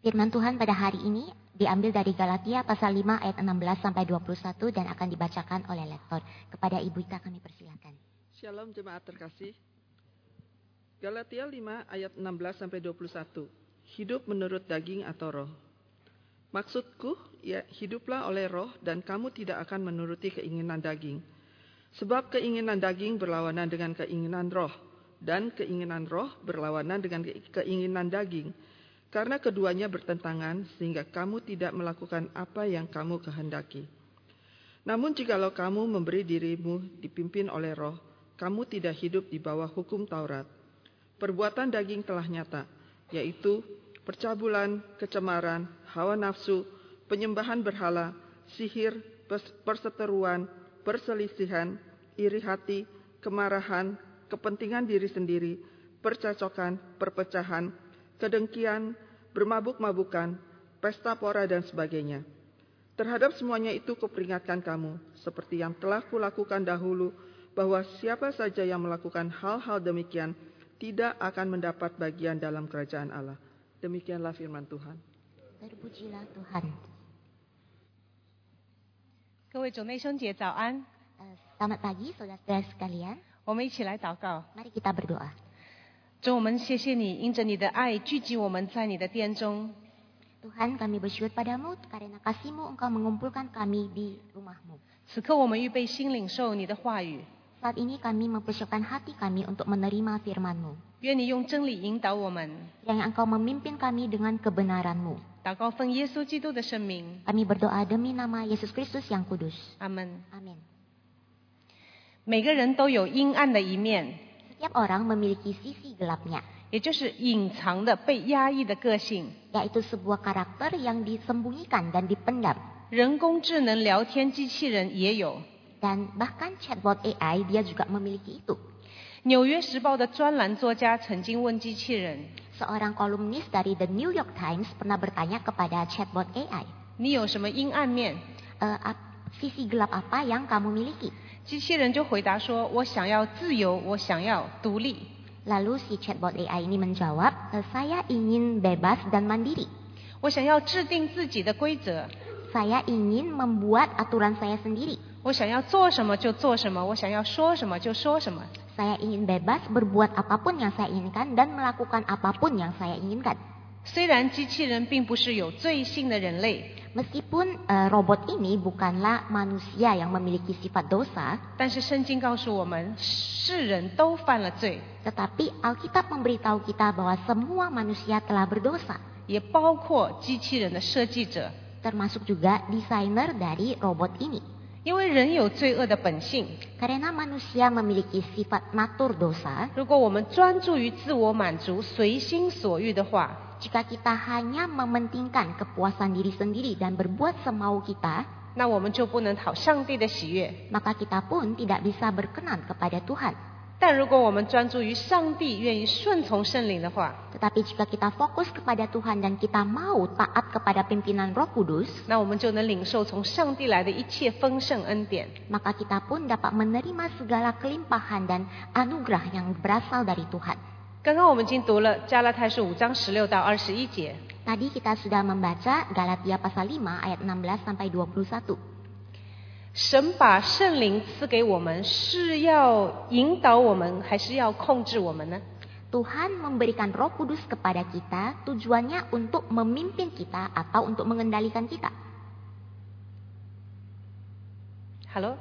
Firman Tuhan pada hari ini diambil dari Galatia pasal 5 ayat 16 sampai 21 dan akan dibacakan oleh lektor. Kepada Ibu Ita kami persilakan. Shalom jemaat terkasih. Galatia 5 ayat 16 sampai 21. Hidup menurut daging atau roh. Maksudku, ya hiduplah oleh roh dan kamu tidak akan menuruti keinginan daging. Sebab keinginan daging berlawanan dengan keinginan roh dan keinginan roh berlawanan dengan keinginan daging. Karena keduanya bertentangan sehingga kamu tidak melakukan apa yang kamu kehendaki. Namun jikalau kamu memberi dirimu dipimpin oleh roh, kamu tidak hidup di bawah hukum Taurat. Perbuatan daging telah nyata, yaitu percabulan, kecemaran, hawa nafsu, penyembahan berhala, sihir, perseteruan, perselisihan, iri hati, kemarahan, kepentingan diri sendiri, percacokan, perpecahan, kedengkian, bermabuk-mabukan, pesta pora dan sebagainya. Terhadap semuanya itu kuperingatkan kamu, seperti yang telah kulakukan dahulu, bahwa siapa saja yang melakukan hal-hal demikian tidak akan mendapat bagian dalam kerajaan Allah. Demikianlah firman Tuhan. Terpujilah Tuhan. 各位主内兄姐早安， Selamat pagi saudara-saudara sekalian. 我们一起来祷告。 Mari kita berdoa. 主，我们谢谢你，因着你的爱聚集我们在你的殿中。 Tuhan, kami bersyukur padamu karena kasih-Mu Engkau mengumpulkan kami di rumah-Mu. 此刻我们预备心领受你的话语， Saat ini kami mempersiapkan hati kami untuk menerima firman-Mu. 愿你用真理引导我们。 Yang Engkau memimpin kami dengan kebenaran-Mu. 祷告奉耶稣基督的圣名， Kami berdoa demi nama Yesus Kristus yang kudus. 阿门。 Amin. 每个人都有阴暗的一面， Setiap orang memiliki sisi gelapnya, 也就是隐藏的、被压抑的个性。 yaitu sebuah karakter yang disembunyikan dan dipendam. 人工智能聊天机器人也有。 Dan bahkan chatbot AI dia juga memiliki itu. 纽约时报的专栏作家曾经问机器人： Seorang kolumnis dari The New York Times pernah bertanya kepada chatbot AI, 你有什么阴暗面？ Sisi gelap apa yang kamu miliki? 机器人就回答说：我想要自由，我想要独立。 Lalu si chatbot AI ini menjawab, saya ingin bebas dan mandiri. 我想要制定自己的规则， Saya ingin membuat aturan saya sendiri. 我想要做什么就做什么，我想要说什么就说什么。 Saya ingin bebas berbuat apapun yang saya inginkan dan melakukan apapun yang saya inginkan. 虽然机器人并不是有罪性的人类， Meskipun robot ini bukanlah manusia yang memiliki sifat dosa, 但是圣经告诉我们，世人都犯了罪， tetapi Alkitab memberitahu kita bahwa semua manusia telah berdosa, 也包括机器人的设计者。 termasuk juga desainer dari robot ini. 因为人有罪恶的本性， Karena manusia memiliki sifat natur dosa, 如果我们专注于自我满足、随心所欲的话， jika kita hanya mementingkan kepuasan diri sendiri dan berbuat semau kita, 那我们就不能讨上帝的喜悦。 maka kita pun tidak bisa berkenan kepada Tuhan. 但如果我们专注于上帝，愿意顺从圣灵的话， Tetapi jika kita fokus kepada Tuhan dan kita mau taat kepada pimpinan Roh Kudus, 那我们就能领受从上帝来的一切丰盛恩典。 maka kita pun dapat menerima segala kelimpahan dan anugerah yang berasal dari Tuhan. 刚刚我们已经读了加拉太书5章16到21节， Tadi kita sudah membaca Galatia pasal 5 ayat 16 sampai 21. 神把圣灵赐给我们，是要引导我们，还是要控制我们呢？ Tuhan memberikan Roh Kudus kepada kita tujuannya untuk memimpin kita atau untuk mengendalikan kita. Hello，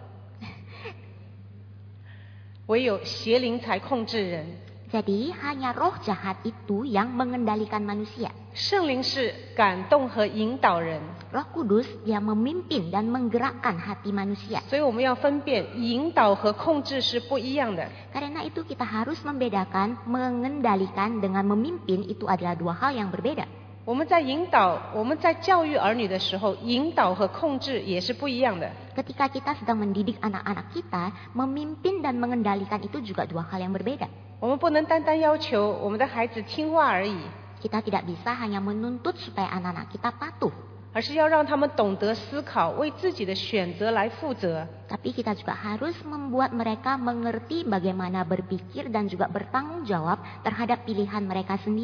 唯有邪灵才控制人， Jadi hanya roh jahat itu yang mengendalikan manusia. 圣灵是感动和引导人， Roh Kudus dia memimpin dan menggerakkan hati manusia. 所以我们要分辨引导和控制是不一样的。 Karena itu kita harus membedakan mengendalikan dengan memimpin itu adalah dua hal yang berbeda. 我们在引导、我们在教育儿女的时候，引导和控制也是不一样的。 Ketika kita sedang mendidik anak-anak kita, memimpin dan mengendalikan itu juga dua hal yang berbeda. 我们不能单单要求我们的孩子听话而已， Kita tidak bisa hanya menuntut supaya anak-anak kita patuh, 而是要让他们懂得思考，为自己的选择来负责。 tapi kita juga harus membuat mereka mengerti bagaimana berpikir dan juga bertanggung jawab terhadap pilihan mereka sendiri.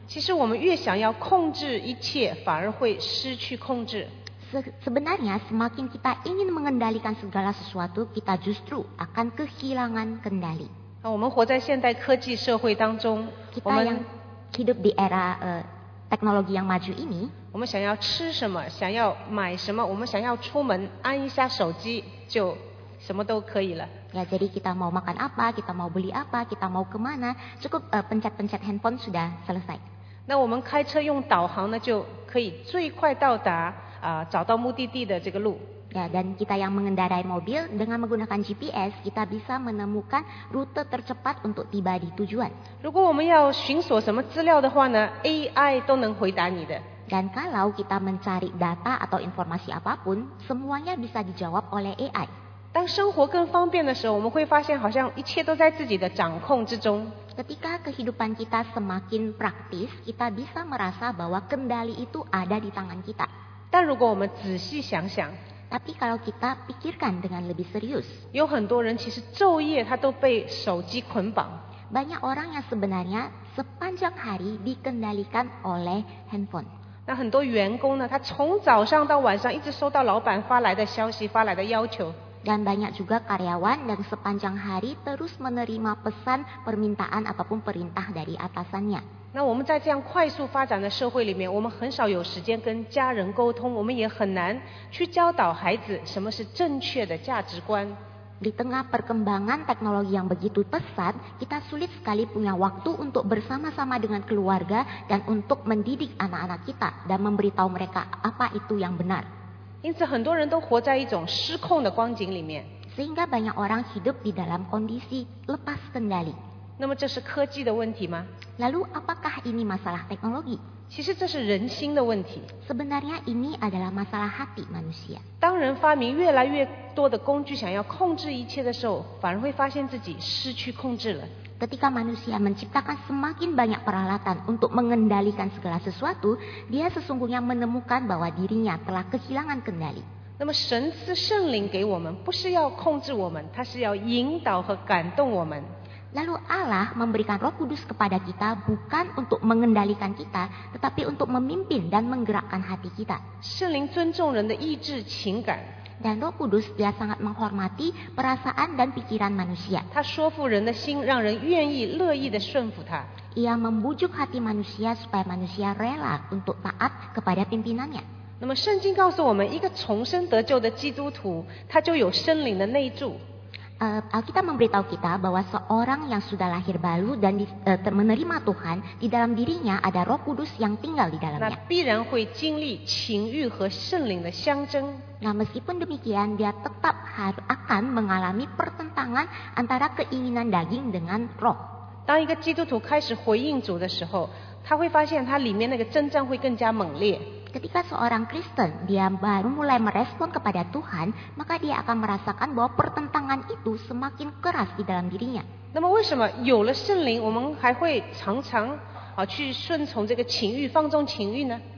其实我们越想要控制一切，反而会失去控制。 Sebenarnya semakin kita ingin mengendalikan segala sesuatu, kita justru akan kehilangan kendali. 我们活在现代科技社会当中， Kita yang hidup di era teknologi yang maju ini, 我们想要吃什么，想要买什么，我们想要出门，按一下手机就什么都可以了。 ya jadi kita mau makan apa, kita mau beli apa, kita mau kemana, cukup pencet-pencet handphone sudah selesai. 那我们开车用导航呢，就可以最快到达找到目的地的这个路。 Ya, dan kita yang mengendarai mobil dengan menggunakan GPS, kita bisa menemukan rute tercepat untuk tiba di tujuan. 如果我们要寻索什么资料的话呢 ，AI 都能回答你的。 Dan kalau kita mencari data atau informasi apapun, semuanya bisa dijawab oleh AI. 当生活更方便的时候，我们会发现好像一切都在自己的掌控之中。 Ketika kehidupan kita semakin praktis, kita bisa merasa bahwa kendali itu ada di tangan kita. 但如果我们仔细想想， Tapi kalau kita pikirkan dengan lebih serius, 有很多人其实昼夜他都被手机捆绑。 banyak orang yang sebenarnya sepanjang hari dikendalikan oleh handphone. 那很多员工呢，他从早上到晚上一直收到老板发来的消息、发来的要求。 Dan banyak juga karyawan yang sepanjang hari terus menerima pesan, permintaan ataupun perintah dari atasannya. 那我们在这样快速发展的社会里面，我们很少有时间跟家人沟通，我们也很难去教导孩子什么是正确的价值观。 Di tengah perkembangan teknologi yang begitu pesat, kita sulit sekali punya waktu untuk bersama-sama dengan keluarga dan untuk mendidik anak-anak kita dan memberitahu mereka apa itu yang benar. 因此，很多人都活在一种失控的光景里面。 Sehingga banyak orang hidup di dalam kondisi lepas kendali. 那么，这是科技的问题吗？ Lalu apakah ini masalah teknologi? 其实这是人心的问题。 Sebenarnya ini adalah masalah hati manusia. 当人发明越来越多的工具，想要控制一切的时候，反而会发现自己失去控制了。 Ketika manusia menciptakan semakin banyak peralatan untuk mengendalikan segala sesuatu, dia sesungguhnya menemukan bahwa dirinya telah kehilangan kendali. 那么，神赐圣灵给我们，不是要控制我们，他是要引导和感动我们。 Lalu Allah memberikan Roh Kudus kepada kita bukan untuk mengendalikan kita, tetapi untuk memimpin dan menggerakkan hati kita. 圣灵尊重人的意志、情感， Dan Roh Kudus dia sangat menghormati perasaan dan pikiran manusia. 他说服人的心，让人愿意、乐意的顺服他。 Ia membujuk hati manusia supaya manusia rela untuk taat kepada pimpinannya. 那么，圣经告诉我们，一个重生得救的基督徒，他就有圣灵的内住。 Alkitab memberitahu kita bahwa seorang yang sudah lahir baru dan menerima Tuhan, di dalam dirinya ada Roh Kudus yang tinggal di 那 dalamnya. 必然会经历情欲和圣灵的相争。 Nah, meskipun demikian, dia tetap akan mengalami pertentangan antara keinginan daging dengan roh. 当一个基督徒开始回应主的时候，他会发现他里面那个征战会更加猛烈。 Ketika seorang Kristen dia baru mulai merespon kepada Tuhan, maka dia akan merasakan bahwa pertentangan itu semakin keras di dalam dirinya. 那么，为什么有了圣灵，我们还会常常去顺从这个情欲、放纵情欲呢？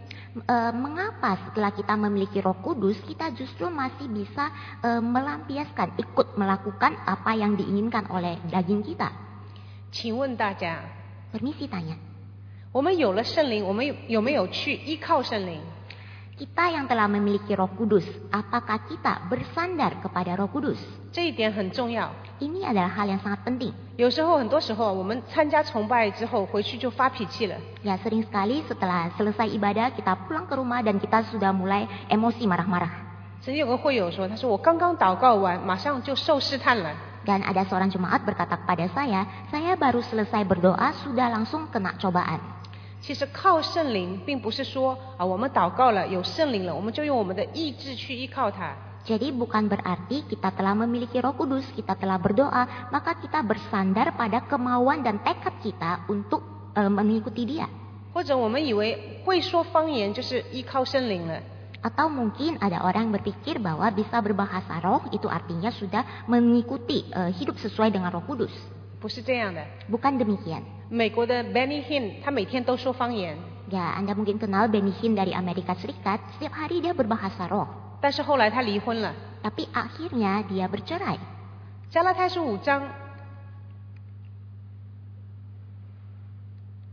Mengapa setelah kita memiliki Roh Kudus, kita justru masih bisa melampiaskan, ikut melakukan apa yang diinginkan oleh daging kita? 请问大家， Permisi tanya, 我们有了圣灵，我们有没有去依靠圣灵？ kita yang telah memiliki Roh Kudus, apakah kita bersandar kepada Roh Kudus? 这一点很重要。 Ini adalah hal yang sangat penting. 很多时候，我们参加崇拜之后回去就发脾气了。 Ya, sering sekali setelah selesai ibadah kita pulang ke rumah dan kita sudah mulai emosi marah-marah. 曾经有个会友说，他说我刚刚祷告完，马上就受试探了。 Dan ada seorang jemaat berkata kepada saya baru selesai berdoa sudah langsung kena cobaan. 其实靠圣灵，并不是说我们祷告了有圣灵了，我们就用我们的意志去依靠它。 Jadi bukan berarti kita telah memiliki Roh Kudus, kita telah berdoa, maka kita bersandar pada kemauan dan tekad kita untuk mengikuti Dia. 或者我们以为会说方言就是依靠圣灵了。 Atau mungkin ada orang yang berpikir bahwa bisa berbahasa roh itu artinya sudah mengikuti hidup sesuai dengan Roh Kudus. 不是这样的。 Bukan demikian. 美国的 Benny Hinn， 他每天都说方言。 Ya, Anda mungkin kenal Benny Hinn dari Amerika Serikat. Setiap hari dia berbahasa roh. 但是后来他离婚了。 Tapi akhirnya dia bercerai. 加拉太书5章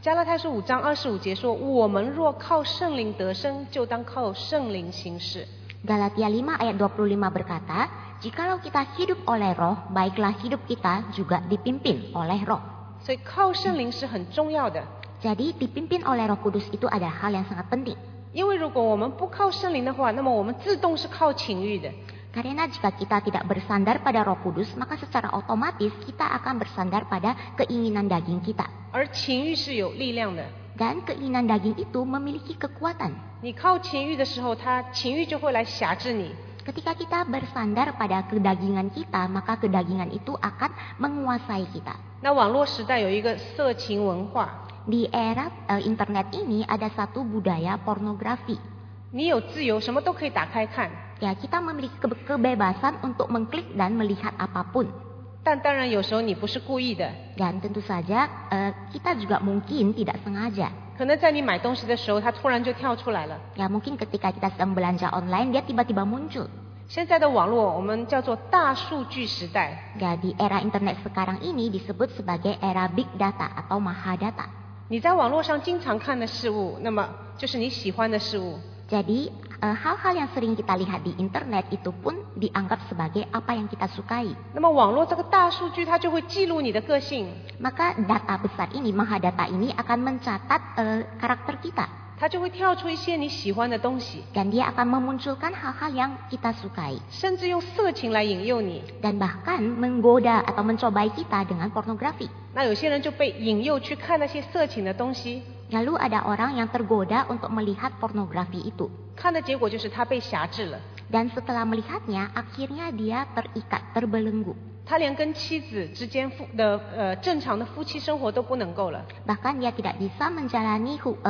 加拉太书5章25节说，我们若靠圣灵得生，就当靠圣灵行事。 Galatia 5 ayat 25 berkata, jikalau kita hidup oleh roh, baiklah hidup kita juga dipimpin oleh roh. 所以靠圣灵是很重要的。 Jadi dipimpin oleh Roh Kudus itu adalah hal yang sangat penting. 因为如果我们不靠圣灵的话，那么我们自动是靠情欲的。 Karena jika kita tidak bersandar pada Roh Kudus, maka secara otomatis kita akan bersandar pada keinginan daging kita. 而情欲是有力量的。 Dan keinginan daging itu memiliki kekuatan. 你靠情欲的时候，情欲就会来辖制你。 Ketika kita bersandar pada kedagingan kita, maka kedagingan itu akan menguasai kita. 那网络时代有一个色情文化， Di era internet ini ada satu budaya pornografi. 你有自由，什么都可以打开看。 Ya, kita memiliki kebebasan untuk mengklik dan melihat apapun. 但当然有时候你不是故意的， Dan tentu saja kita juga mungkin tidak sengaja. 可能在你买东西的时候，它突然就跳出来了。 Ya, mungkin ketika kita sedang belanja online, dia tiba-tiba muncul. 现在的网络我们叫做大数据时代。 Ya, di era internet sekarang ini disebut sebagai era big data atau maha data. 你在网络上经常看的事物，那么就是你喜欢的事物。 Jadi hal-hal yang sering kita lihat di internet itu pun dianggap sebagai apa yang kita sukai. 那么网络这个大数据它就会记录你的个性， Maka data besar ini, maha data ini akan mencatat karakter kita. 它就会跳出一些你喜欢的东西， Dan dia akan memunculkan hal-hal yang kita sukai. 甚至用色情来引诱你。 Dan bahkan menggoda atau mencobai kita dengan pornografi. 那有些人就被引诱去看那些色情的东西， Lalu ada orang yang tergoda untuk melihat pornografi itu. 看的结果就是他被辖制了， Dan setelah melihatnya, akhirnya dia terikat, terbelenggu. 他连跟妻子之间正常的夫妻生活都不能够了。 Bahkan dia tidak bisa menjalani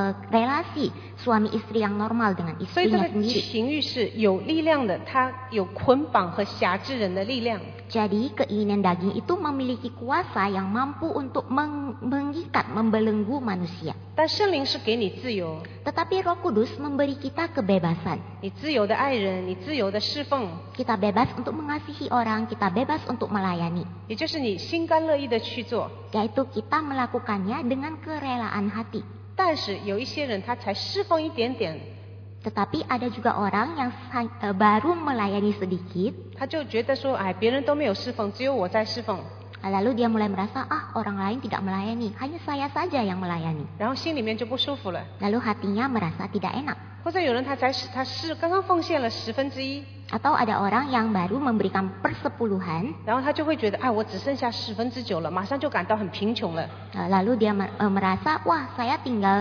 relasi suami istri yang normal dengan 所以这 istrinya 个 sendiri. 情欲是有力量的，它有捆绑和辖制人的力量。 Jadi keinginan daging itu memiliki kuasa yang mampu untuk mengikat, membelenggu manusia. 但圣灵是给你自由， Tetapi Roh Kudus memberi kita kebebasan. 你自由的爱人，你自由的侍奉， Kita bebas untuk mengasihi orang, kita bebas untuk melayani. 也就是你心甘乐意的去做。 Yaitu kita melakukannya dengan kerelaan hati. 但是有一些人他才侍奉一点点， Tetapi ada juga orang yang baru melayani sedikit, 他就觉得说，哎，别人都没有侍奉，只有我在侍奉， lalu dia mulai merasa, orang lain tidak melayani, hanya saya saja yang melayani. 然后心里面就不舒服了。 Lalu hatinya merasa tidak enak. 或者有人他是刚刚奉献了1/10， Atau ada orang yang baru memberikan persepuluhan, 然后他就会觉得，哎，我只剩下9/10了，马上就感到很贫穷了。 lalu dia merasa, wah saya tinggal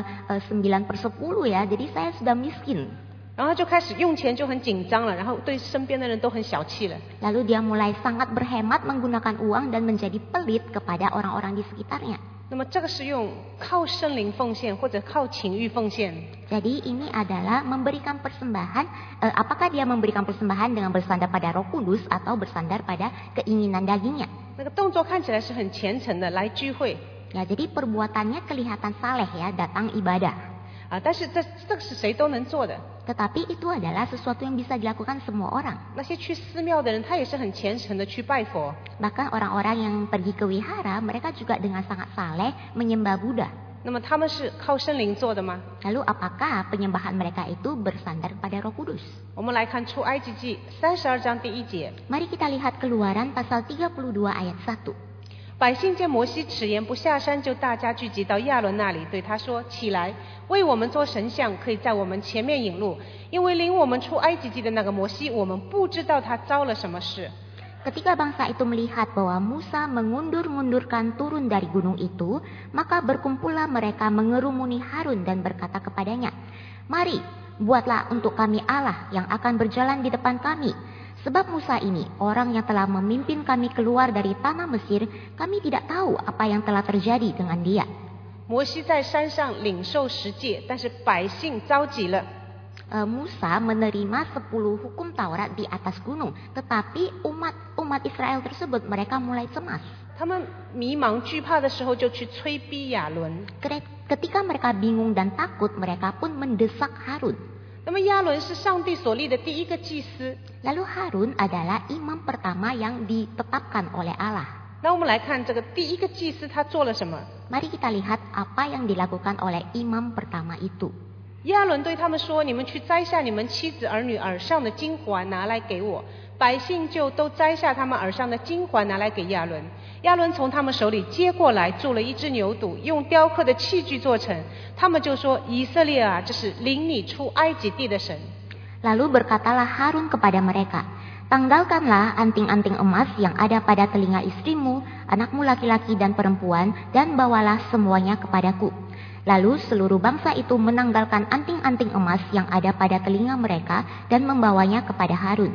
9/10 ya, jadi saya sudah miskin. 然后他就开始用钱就很紧张了，然后对身边的人都很小气了。 Lalu dia mulai sangat berhemat menggunakan uang dan menjadi pelit kepada orang-orang di sekitarnya. 那么这个是用靠圣灵奉献或者靠情欲奉献。 Jadi ini adalah memberikan persembahan, apakah dia memberikan persembahan dengan bersandar pada Roh Kudus atau bersandar pada keinginan dagingnya. 那个动作看起来是很虔诚的，来聚会 Ya, jadi perbuatannya kelihatan saleh ya, datang ibadah. 啊，但是这个是谁都能做的。 Tetapi itu adalah sesuatu yang bisa dilakukan semua orang. 那些去寺庙的人，他也是很虔诚的去拜佛。 Bahkan orang-orang yang pergi ke wihara, mereka juga dengan sangat saleh menyembah Buddha. 那么他们是靠圣灵做的吗？ Lalu apakah penyembahan mereka itu bersandar pada Roh Kudus? 我们来看出埃及记32章第1节。 Mari kita lihat Keluaran pasal 32 ayat 1. 百姓见摩西迟延不下山，就大家聚集到亚伦那里，对他说：“起来，为我们做神像，可以在我们前面引路。因为领我们出埃及地的那个摩西，我们不知道他遭了什么事。” Ketika bangsa itu melihat bahwa Musa mengundur-mundurkan turun dari gunung itu, maka berkumpullah mereka mengerumuni Harun dan berkata kepadanya, "Mari, buatlah untuk kami Allah yang akan berjalan di depan kami. Sebab Musa ini, orang yang telah memimpin kami keluar dari tanah Mesir, kami tidak tahu apa yang telah terjadi dengan dia." 摩西在山上领受10诫，但是百姓着急了。 Musa menerima 10 hukum Taurat di atas gunung, tetapi umat Israel tersebut mereka mulai cemas. 他们迷茫惧怕的时候，就去催逼亚伦。 Ketika mereka bingung dan takut, mereka pun mendesak Harun. 那么亚伦是上帝所立的第一个祭司。 Lalu Harun adalah imam pertama yang ditetapkan oleh Allah. 那我们来看这个第一个祭司他做了什么。 Mari kita lihat apa yang dilakukan oleh imam pertama itu. 亚伦对他们说：“你们去摘下你们妻子儿女耳上的金环，拿来给我。”百姓就都摘下他们耳上的金环，拿来给亚伦。亚伦从他们手里接过来，铸了一只牛犊，用雕刻的器具做成。他们就说：“以色列啊，这是领你出埃及地的神。” Lalu berkatalah Harun kepada mereka, "Tanggalkanlah anting-anting emas yang ada pada telinga istrimu, anakmu laki-laki dan perempuan, dan bawalah semuanya kepadaku." Lalu seluruh bangsa itu menanggalkan anting-anting emas yang ada pada telinga mereka dan membawanya kepada Harun.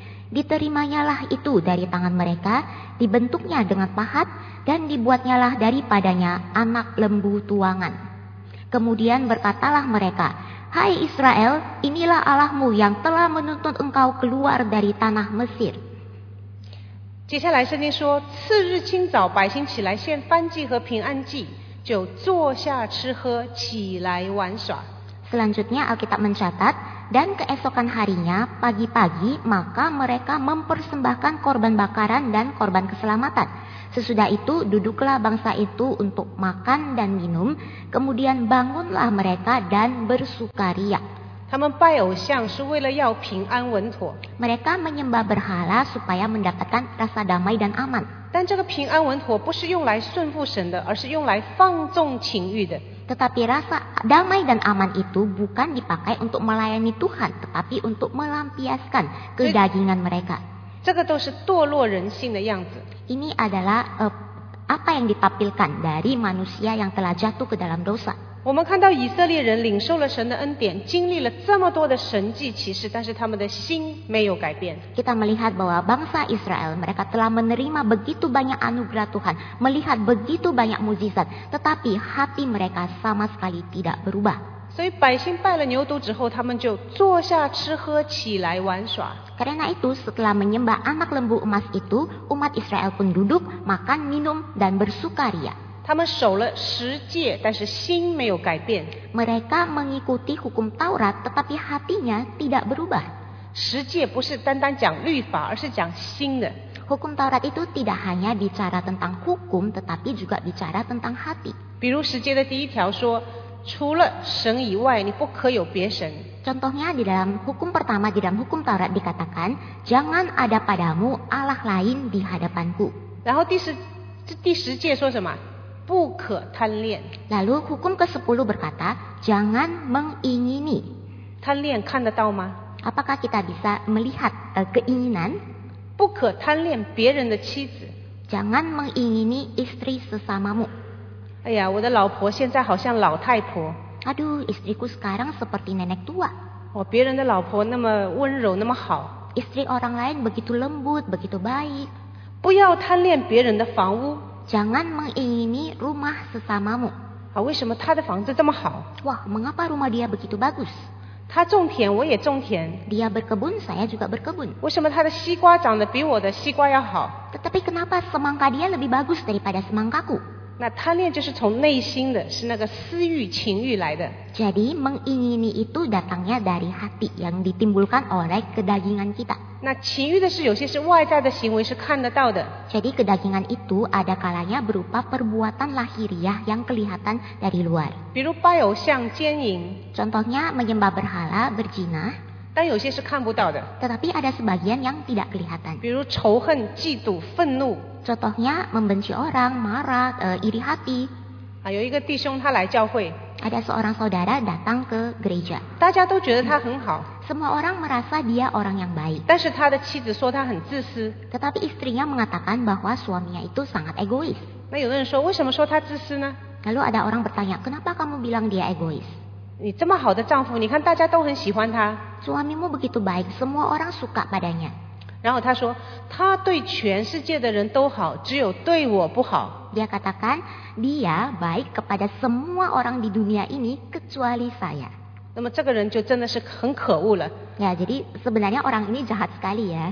Diterimanya itu dari tangan mereka, dibentuknya dengan pahat, dan dibuatnyalah daripadanya anak lembu tuangan. Kemudian berkatalah mereka, "Hai Israel, inilah Allahmu yang telah menuntut engkau keluar dari tanah Mesir." 接下来圣经说，次日清早，百姓起来献燔祭和平安祭，就坐下吃喝，起来玩耍。 Selanjutnya Alkitab mencatat, dan keesokan harinya pagi-pagi maka mereka mempersembahkan korban bakaran dan korban keselamatan. Sesudah itu duduklah bangsa itu untuk makan dan minum, kemudian bangunlah mereka dan bersukaria. 他们拜偶像是为了要平安稳妥， Mereka menyembah berhala supaya mendapatkan rasa damai dan aman. 但这个平安稳妥不是用来顺服神的，而是用来放纵情欲的。 Tetapi rasa damai dan aman itu bukan dipakai untuk melayani Tuhan, tetapi untuk melampiaskan kedagingan mereka. 这个都是堕落人性的样子。 Ini adalah apa yang ditampilkan dari manusia yang telah jatuh ke dalam dosa. 我们看到以色列人领受了神的恩典，经历了这么多的神迹奇事，但是他们的心没有改变。 Kita melihat bahwa bangsa Israel, mereka telah menerima begitu banyak anugerah Tuhan, melihat begitu banyak mukjizat, tetapi hati mereka sama sekali tidak berubah. 所以百姓拜了牛犊之后，他们就坐下吃喝，起来玩耍。 Karena itu setelah menyembah anak lembu emas itu, umat Israel pun duduk, makan, minum, dan bersukaria. 他们守了10诫，但是心没有改变。 Mereka mengikuti hukum Taurat, tetapi hatinya tidak berubah. 10诫不是单单讲律法，而是讲心的。 Hukum Taurat itu tidak hanya bicara tentang hukum, tetapi juga bicara tentang hati. 比如10诫的第1条说，除了神以外，你不可有别神。 Contohnya di dalam hukum pertama, di dalam hukum Taurat dikatakan, jangan ada padamu Allah lain di hadapanku. 然后第十诫说什么？不可贪恋。 Lalu hukum ke-10 berkata, jangan mengingini. 贪恋看得到吗？ Apakah kita bisa melihat keinginan? 不可贪恋别人的妻子。 Jangan mengingini istri sesamamu. 哎呀，我的老婆现在好像老太婆。 Aduh, istriku sekarang seperti nenek tua. 哦，别人的老婆那么温柔，那么好。 Istri orang lain begitu lembut, begitu baik. 不要贪恋别人的房屋。 Jangan mengingini rumah sesamamu. 啊，为什么他的房子这么好？ Wah, mengapa rumah dia begitu bagus? 他种田，我也种田。 Dia berkebun, saya juga berkebun. 为什么他的西瓜长得比我的西瓜要好？ Tetapi kenapa semangka dia lebih bagus daripada semangkaku? 那贪恋就是从内心的，是那个私欲、情欲来的。 Jadi mengingini itu datangnya dari hati yang ditimbulkan oleh kedagingan kita. 那情欲的是有些是外在的行为，是看得到的。 Jadi kedagingan itu ada kalanya berupa perbuatan lahiriah yang kelihatan dari luar. 比如拜偶像、奸淫， Contohnya menyembah berhala, berzina, 但有些是看不到的。 tetapi ada sebagian yang tidak kelihatan. 比如仇恨、嫉妒、愤怒。 Contohnya membenci orang, marah, iri hati. 啊，有一个弟兄他来教会， Ada seorang saudara datang ke gereja. 大家都觉得他很好， Semua orang merasa dia orang yang baik. 但是他的妻子说他很自私。 Tetapi istrinya mengatakan bahwa suaminya itu sangat egois. 那有的人说，为什么说他自私呢？ Lalu ada orang bertanya, kenapa kamu bilang dia egois? 你这么好的丈夫，你看大家都很喜欢他。 Suamimu begitu baik, semua orang suka padanya. 然后他说，他对全世界的人都好，只有对我不好。 Dia katakan, dia baik kepada semua orang di dunia ini kecuali saya. 那么这个人就真的是很可恶了。 Ya, jadi sebenarnya orang ini jahat sekali ya.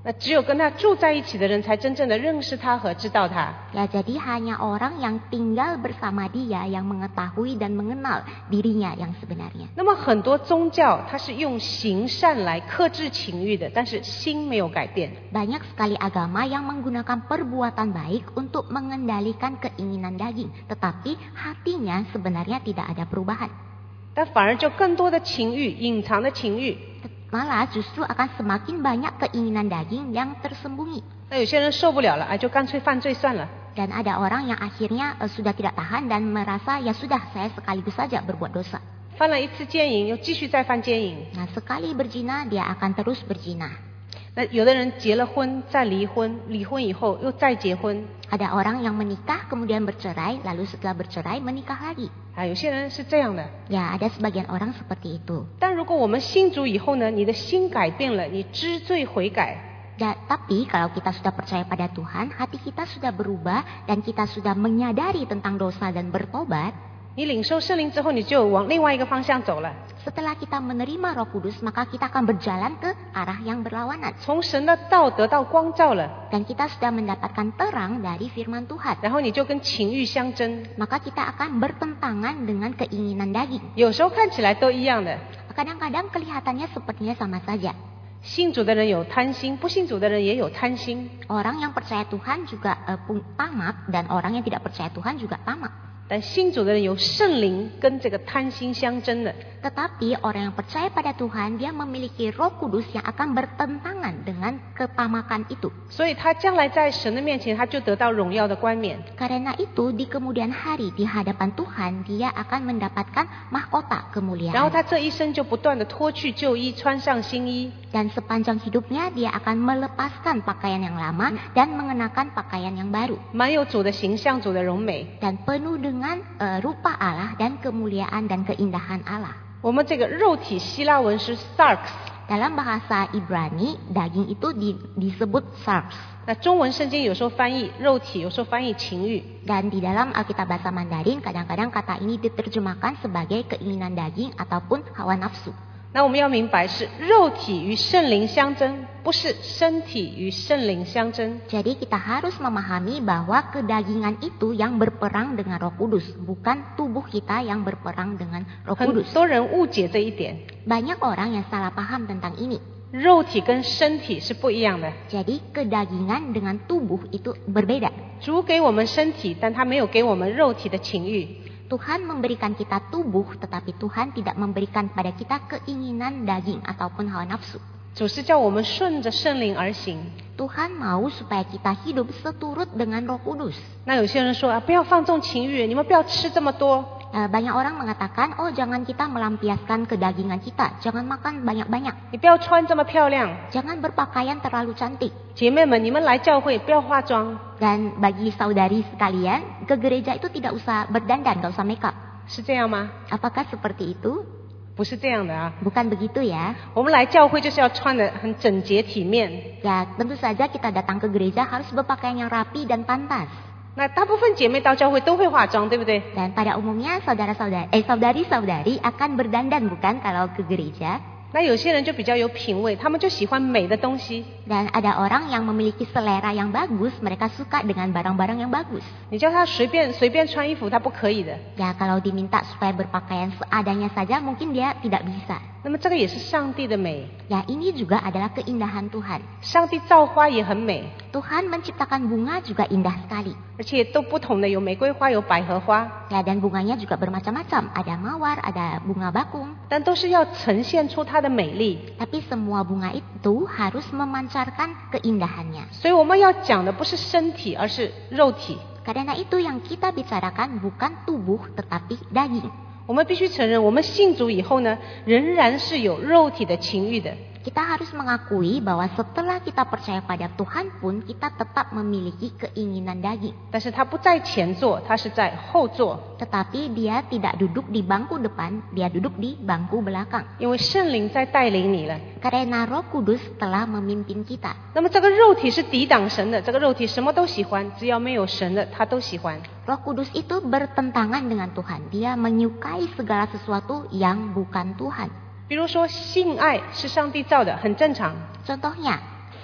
那只有跟他住在一起的人才真正的认识他和知道他。 Ya, jadi hanya orang yang tinggal bersama dia yang mengetahui dan mengenal dirinya yang sebenarnya. 那么很多宗教它是用行善来克制情欲的，但是心没有改变。 Banyak sekali agama yang menggunakan perbuatan baik untuk mengendalikan keinginan daging, tetapi hatinya sebenarnya tidak ada perubahan. 但反而就更多的情欲，隐藏的情欲。 Malah justru akan semakin banyak keinginan daging yang tersembunyi. 那有些人受不了了，就干脆犯罪算了。 Dan ada orang yang akhirnya sudah tidak tahan dan merasa ya sudah saya sekaligus saja berbuat dosa. 犯了一次奸淫，又继续再犯奸淫。 Nah, sekali berzina dia akan terus berzina. 那有的人结了婚再离婚，离婚以后又再结婚。 Ada orang yang menikah kemudian bercerai, lalu setelah bercerai menikah lagi. 有些人是这样的。 Ya, ada sebagian orang seperti itu. 但如果我们信主以后呢，你的心改变了，你知罪悔改。 Tapi kalau kita sudah percaya pada Tuhan, hati kita sudah berubah dan kita sudah menyadari tentang dosa dan bertobat. 你领受圣灵之后，你就往另外一个方向走了。 Setelah kita menerima Roh Kudus, maka kita akan berjalan ke arah yang berlawanan. 从神的道得到光照了， Dan kita sudah mendapatkan terang dari firman Tuhan. 然后你就跟情欲相争。 Maka kita akan bertentangan dengan keinginan daging. 有时候看起来都一样的。 Kadang-kadang kelihatannya sepertinya sama saja. 信主的人有贪心，不信主的人也有贪心。 Orang yang percaya Tuhan juga tamak, dan orang yang tidak percaya Tuhan juga tamak. 但信主的人有圣灵跟这个贪心相争的。 Tetapi orang yang percaya pada Tuhan, dia memiliki Roh Kudus yang akan bertentangan dengan ketamakan itu. 所以他将来在神的面前，他就得到荣耀的冠冕。 Karena itu di kemudian hari di hadapan Tuhan, dia akan mendapatkan mahkota 然后 kemuliaan. 他这一生就不断的脱去旧衣，穿上新衣。 Dan sepanjang hidupnya dia akan melepaskan pakaian yang lama dan mengenakan pakaian yang baru. 满有主的形象，主的荣美。 Dan penuh dengan rupa Allah dan kemuliaan dan keindahan Allah. 我们这个肉体希腊文是 sarx， Dalam bahasa Ibrani, daging itu disebut sarx. 那中文圣经有时候翻译肉体，有时候翻译情欲。 Dan di dalam Alkitab bahasa Mandarin, kadang-kadang kata ini diterjemahkan sebagai keinginan daging ataupun hawa nafsu. 那我们要明白是肉体与圣灵相争，不是身体与圣灵相争。 Jadi kita harus memahami bahwa kedagingan itu yang berperang dengan Roh Kudus, bukan tubuh kita yang berperang dengan Roh 很 Kudus. 多人误解这一点， Banyak orang yang salah paham tentang ini. 肉体跟身体是不一样的。 Jadi kedagingan dengan tubuh itu berbeda. 主给我们身体，但他没有给我们肉体的情欲。 Tuhan memberikan kita tubuh, tetapi Tuhan tidak memberikan pada kita keinginan daging ataupun hawa nafsu. 主是叫我们顺着圣灵而行。 Tuhan mau supaya kita hidup seturut dengan Roh Kudus. 那有些人说不要放纵情欲，你们不要吃这么多。 Banyak orang mengatakan, oh jangan kita melampiaskan kedagingan kita, jangan makan banyak-banyak, 你不要穿这么漂亮。 jangan berpakaian terlalu cantik. 姐妹们，你们来教会不要化妆， Dan bagi saudari sekalian, ke gereja itu tidak usah berdandan, gak usah makeup. 是这样吗？ Apakah seperti itu? 不是这样的啊。 Bukan begitu ya. 我们来教会就是要穿得很整洁体面。 Ya, tentu saja kita datang ke gereja harus berpakaian yang rapi dan pantas. 那大部分姐妹到教会都会化妆，对不对？ Dan pada umumnya saudari-saudari akan berdandan bukan kalau ke gereja. 那有些人就比较有品味，他们就喜欢美的东西。 Dan ada orang yang memiliki selera yang bagus, mereka suka dengan barang-barang yang bagus. 你叫他随便穿衣服，他不可以的。 Ya, kalau diminta supaya berpakaian seadanya saja, mungkin dia tidak bisa. 那么这个也是上帝的美， Ya, ini juga adalah keindahan Tuhan. 上帝造花也很美， Tuhan menciptakan bunga juga indah sekali. 而且都不同的，有玫瑰花，有百合花， Ya, dan bunganya juga bermacam-macam. Ada mawar, ada bunga bakung. 但都是要呈现出它的美丽。 Tapi semua bunga itu harus memancarkan keindahannya. 所以我们要讲的不是身体，而是肉体。 Karena itu yang kita bicarakan bukan tubuh tetapi daging. 我们必须承认，我们信主以后呢，仍然是有肉体的情欲的。 Kita harus mengakui bahwa setelah kita percaya pada Tuhan pun kita tetap memiliki keinginan daging. 但是他不在前座，他是在后座， Tetapi dia tidak duduk di bangku depan, dia duduk di bangku belakang. 因为圣灵在带领你了。 Karena Roh Kudus telah memimpin kita. 那么这个肉体是抵挡神的，这个肉体什么都喜欢，只要没有神的，他都喜欢。 Roh Kudus itu bertentangan dengan Tuhan. Dia menyukai segala sesuatu yang bukan Tuhan. 比如说，性爱是上帝造的，很正常。 Contohnya,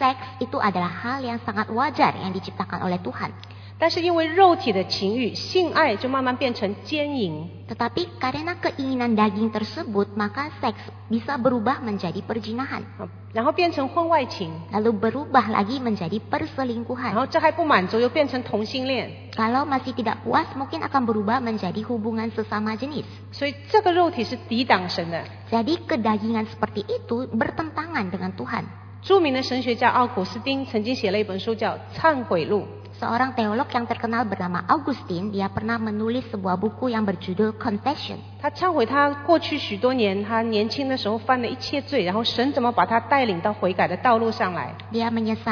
seks itu adalah hal yang sangat wajar yang diciptakan oleh Tuhan. 但是因为肉体的情欲，性爱就慢慢变成奸淫。 Tetapi karena keinginan daging tersebut, maka seks bisa berubah menjadi perzinahan. 然后变成婚外情， Lalu berubah lagi menjadi 然 perselingkuhan. 后这还不满足，又变成同性恋。 Kalau masih tidak puas, mungkin akan berubah menjadi hubungan sesama jenis. 所以这个肉体是抵挡神的。 Jadi kedagingan seperti itu bertentangan dengan Tuhan. 著名的神学家奥古斯丁曾经写了一本书叫《忏悔录》。 Seorang teolog yang terkenal bernama Augustine, dia pernah menulis sebuah buku yang berjudul Confession. 他忏悔他过去许多年，他年轻的时候犯了一切罪，然后神怎么把他带领到悔改的道路上来。 Dia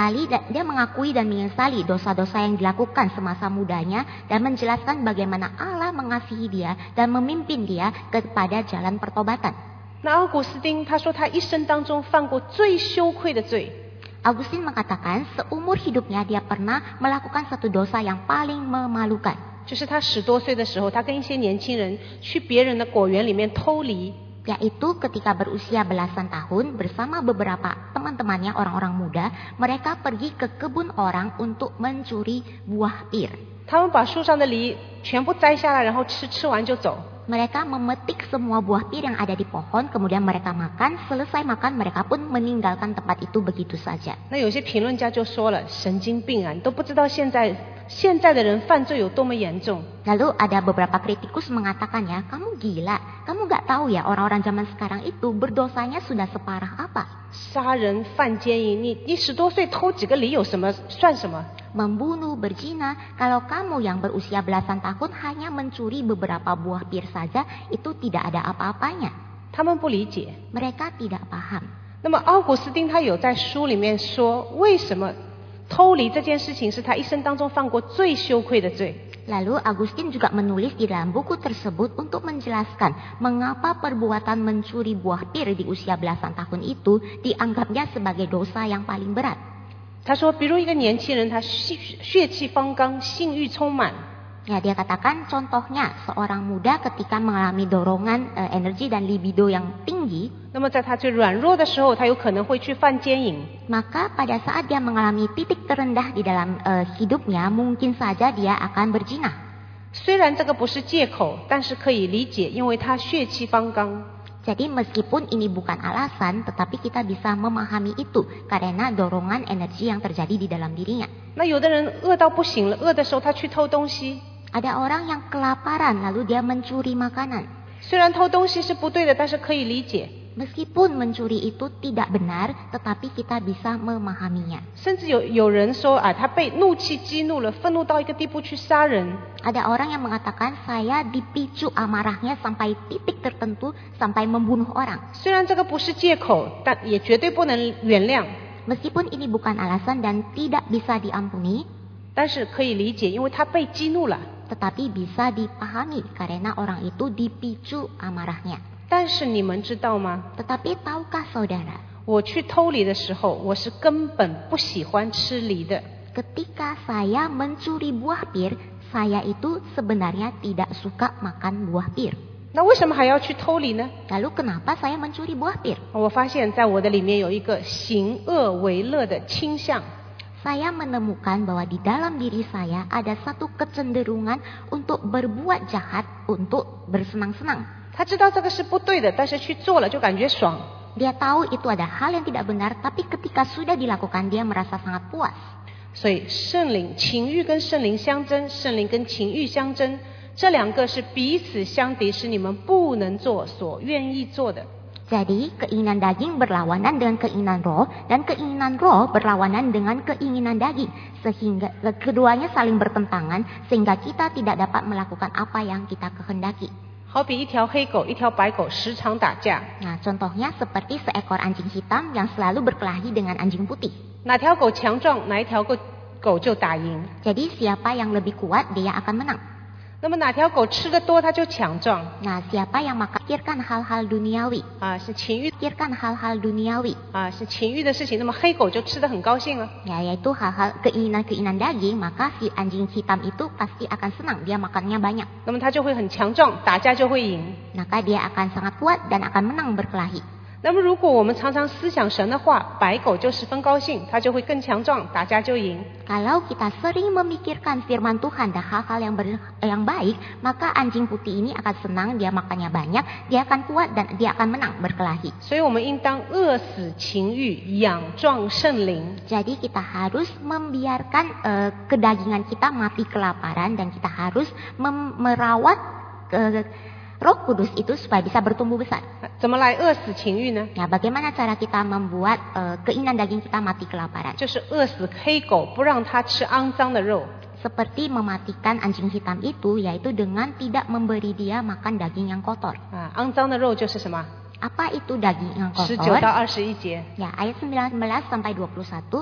mengakui dan menyesali dosa-dosa yang dilakukan semasa mudanya dan menjelaskan bagaimana Allah mengasihi dia dan memimpin dia kepada jalan pertobatan. 那奥古斯丁他说他一生当中犯过最羞愧的罪。 Augustine mengatakan seumur hidupnya dia pernah melakukan satu dosa yang paling memalukan. 就是他10多岁的时候，他跟一些年轻人去别人的果园里面偷梨。 Yaitu ketika berusia belasan tahun bersama beberapa teman-temannya orang-orang muda, mereka pergi ke kebun orang untuk mencuri buah pir. 他们把树上的梨全部摘下来，然后吃完就走。 Mereka memetik semua buah pir yang ada di pohon, kemudian mereka makan, selesai makan mereka pun meninggalkan tempat itu begitu saja. 那有些评论家就说了，神经病啊，你都不知道现在的人犯罪有多么严重。 Lalu ada beberapa kritikus mengatakan ya, kamu gila, kamu gak tahu ya orang-orang zaman sekarang itu berdosanya sudah separah apa. 杀人犯奸淫，你10多岁偷几个梨有什么算什么？ Membunuh, berzina, kalau kamu yang berusia belasan tahun hanya mencuri beberapa buah pir saja, itu tidak ada apa-apanya. 他们不理解。 Mereka tidak paham. 那么奥古斯丁他有在书里面说，为什么偷梨这件事情是他一生当中犯过最羞愧的罪。 Lalu Augustine juga menulis di dalam buku tersebut untuk menjelaskan mengapa perbuatan mencuri buah pir di usia belasan tahun itu dianggapnya sebagai dosa yang paling berat. 他说，比如一个年轻人，他血气方刚，性欲充满。 Ya, dia katakan contohnya seorang muda ketika mengalami dorongan energi dan libido yang tinggi, 那么在他最软弱的时候，他有可能会去犯奸淫。 maka pada saat dia mengalami titik terendah di dalam hidupnya, mungkin saja dia akan berzina. 虽然这个不是借口，但是可以理解，因为他血气方刚。 Jadi meskipun ini bukan alasan, tetapi kita bisa memahami itu karena dorongan energi yang terjadi di dalam dirinya. 那有的人饿到不行了，饿的时候他去偷东西。 Ada orang yang kelaparan lalu dia mencuri makanan. 虽然偷东西是不对的，但是可以理解。 Meskipun mencuri itu tidak benar, tetapi kita bisa memahaminya. 甚至有人说啊，他被怒气激怒了，愤怒到一个地步去杀人。 Ada orang yang mengatakan saya dipicu amarahnya sampai titik tertentu sampai membunuh orang. 虽然这个不是借口，但也绝对不能原谅。 Meskipun ini bukan alasan dan tidak bisa diampuni, 但是可以理解，因为他被激怒了。 tetapi bisa dipahami karena orang itu dipicu amarahnya. 但是你们知道吗？ Tetapi tahukah saudara, 我去偷梨的时候，我是根本不喜欢吃梨的。 ketika saya mencuri buah pir, saya itu sebenarnya tidak suka makan buah pir. 那为什么还要去偷梨呢？ Lalu kenapa saya mencuri buah pir? 我发现在我的里面有一个行恶为乐的倾向。 Saya menemukan bahwa di dalam diri saya ada satu kecenderungan untuk berbuat jahat, untuk bersenang-senang. 他知道这个是不对的，但是去做了就感觉爽。 Dia tahu itu ada hal yang tidak benar, tapi ketika sudah dilakukan dia merasa sangat puas. 所以圣灵、情欲跟圣灵相争，圣灵跟情欲相争，这两个是彼此相敌，是你们不能做所愿意做的。 Jadi keinginan daging berlawanan dengan keinginan roh dan keinginan roh berlawanan dengan keinginan daging. Sehingga keduanya saling bertentangan sehingga kita tidak dapat melakukan apa yang kita kehendaki. 好比一条黑狗、一条白狗时常打架， Nah, contohnya seperti seekor anjing hitam yang selalu berkelahi dengan anjing putih. 哪条狗强壮，哪一条狗就打赢。 Jadi siapa yang lebih kuat dia akan menang. 那么哪条狗吃得多，它就强壮 Nah, siapa yang pikirkan hal-hal duniawi, 啊，是情欲 pikirkan hal-hal duniawi, 啊，是情欲的事情。那么黑狗就吃得很高兴了。 ya yaitu hal-hal keinginan-keinginan daging, maka si anjing hitam itu pasti akan senang, dia makannya banyak. 那么它就会很强壮，打架就会赢。 Maka dia akan sangat kuat dan akan menang berkelahi. 那么如果我们常常思想神的话，白狗就十分高兴，它就会更强壮，打架就赢。 Kalau kita sering memikirkan firman Tuhan dan hal-hal yang baik, maka anjing putih ini akan senang, dia makannya banyak, dia akan kuat dan dia akan menang berkelahi. 所以我们应当饿死情欲，养壮圣灵。 Jadi kita harus membiarkan kedagingan kita mati kelaparan dan kita harus merawat Roh Kudus itu supaya bisa bertumbuh besar. 怎么来饿死情欲呢？ Ya, bagaimana cara kita membuat keinginan daging kita mati kelaparan? 就是饿死黑狗，不让它吃肮脏的肉。 Seperti mematikan anjing hitam itu, yaitu dengan tidak memberi dia makan daging yang kotor. 肮脏的肉就是什么？ Apa itu daging yang 19 kotor? 到21节。 Ya, ayat 19 sampai 21.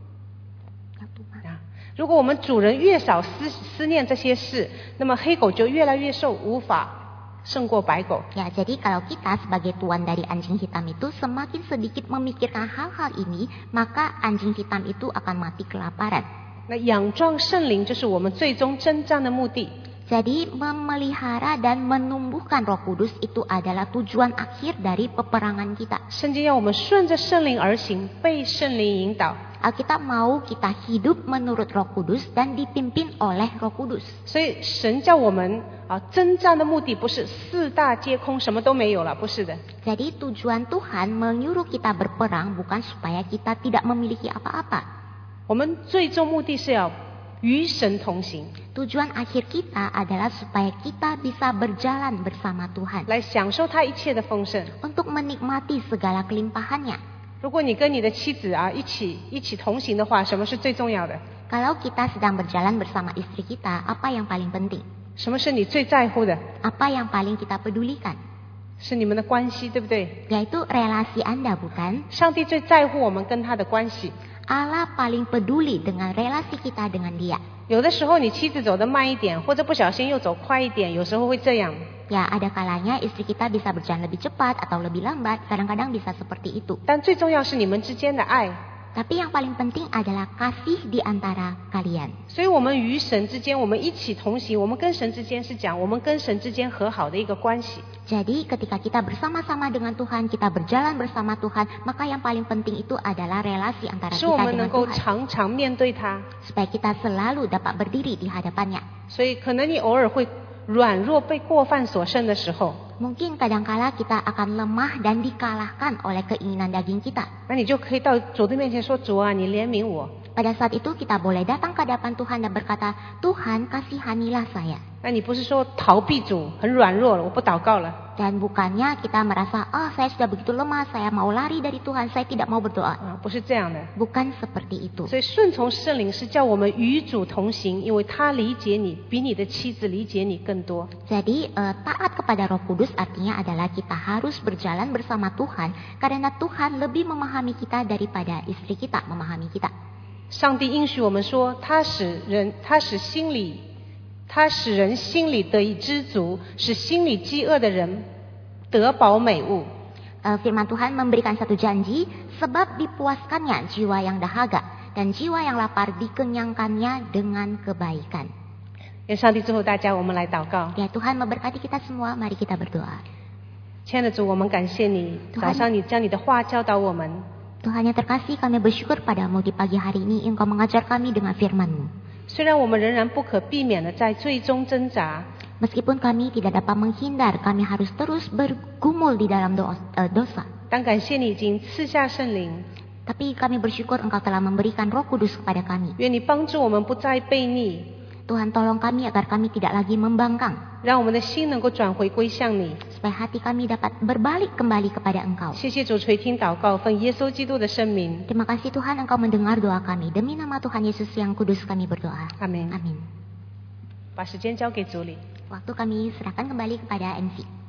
如果我们主人越少思念这些事，那么黑狗就越来越瘦，无法胜过白狗。 Ya, jadi kalau kita sebagai tuan dari anjing hitam itu semakin sedikit memikirkan hal-hal ini, maka anjing hitam itu akan mati kelaparan. 那养壮圣灵就是我们最终征战的目的。 Jadi memelihara dan menumbuhkan Roh Kudus itu adalah tujuan akhir dari peperangan kita. 圣经要我们顺着圣灵而行，被圣灵引导。 Alkitab mau kita hidup menurut Roh Kudus dan dipimpin oleh Roh Kudus. 所以神叫我们征战的目的不是四大皆空，什么都没有了，不是的。 Jadi tujuan Tuhan menyuruh kita berperang bukan supaya kita tidak memiliki apa-apa. 我们最终目的是要与神同行， Tujuan akhir kita adalah supaya kita bisa berjalan bersama Tuhan 来享受他一切的丰盛。 untuk menikmati segala kelimpahannya. 如果你跟你的妻子一起同行的话，什么是最重要的？ Kalau kita sedang berjalan bersama istri kita, apa yang paling penting? 什么是你最在乎的？ Apa yang paling kita pedulikan? 是你们的关系，对不对？ Yaitu relasi Anda, bukan? 上帝最在乎我们跟他的关系。 Allah paling peduli dengan relasi kita dengan Dia. 有的时候你妻子走得慢一点，或者不小心又走快一点，有时候会这样。 Ya, ada kalanya istri kita bisa berjalan lebih cepat atau lebih lambat, kadang-kadang bisa seperti itu. 但最重要是你们之间的爱。 Tapi yang paling penting adalah kasih di antara kalian. 所以我们与神之间，我们一起同行，我们跟神之间是讲我们跟神之间和好的一个关系。 Jadi ketika kita bersama-sama dengan Tuhan, kita berjalan bersama Tuhan, maka yang paling penting itu adalah relasi antara 使我 kita 们能 dengan 够 Tuhan. 常常面对他。 Supaya kita selalu dapat berdiri di hadapannya. 所以可能你偶尔会软弱被过犯所胜的时候， Mungkin kadangkala kita akan lemah dan dikalahkan oleh keinginan daging kita. 那你就可以到主的面前说：“主啊，你怜悯我。” Pada saat itu kita boleh datang ke hadapan Tuhan dan berkata, Tuhan kasihanilah saya. 那你不是说逃避主，很软弱了，我不祷告了。 Dan bukannya kita merasa, saya sudah begitu lemah, saya mau lari dari Tuhan, saya tidak mau berdoa. 不是这样的。 Bukan seperti itu. 所以顺从圣灵是叫我们与主同行，因为他理解你，比你的妻子理解你更多。 Jadi taat kepada Roh Kudus artinya adalah kita harus berjalan bersama Tuhan karena Tuhan lebih memahami kita daripada istri kita memahami kita. 上帝应许我们说，他使人心里得以知足，使心里饥饿的人得饱美物。 Firman Tuhan memberikan satu janji, sebab dipuaskannya jiwa yang dahaga dan jiwa yang lapar dikenyangkannya dengan kebaikan. 愿上帝祝福大家，我们来祷告。 Ya Tuhan memberkati kita semua, mari kita berdoa. 亲爱的主，我们感谢你， Tuhan 早上你将你的话教导我们。 Tuhan yang terkasih, kami bersyukur padamu di pagi hari ini Engkau mengajar kami dengan firman-Mu. 虽然我们仍然不可避免的在最终挣扎， Meskipun kami tidak dapat menghindar, kami harus terus bergumul di dalam dosa. 但感谢你已经赐下圣灵， Tapi kami bersyukur Engkau telah memberikan Roh Kudus kepada kami. 愿你帮助我们不再悖逆， Tuhan tolong kami agar kami tidak lagi membangkang, 让我们的心能够转回归向你。 supaya hati kami dapat berbalik kembali kepada Engkau. 谢谢主垂听祷告，奉耶稣基督的圣名， Terima kasih Tuhan Engkau mendengar doa kami. Demi nama Tuhan Yesus yang kudus kami berdoa. 阿门。 Amin. 把时间交给主里。 Waktu kami serahkan kembali kepada MC.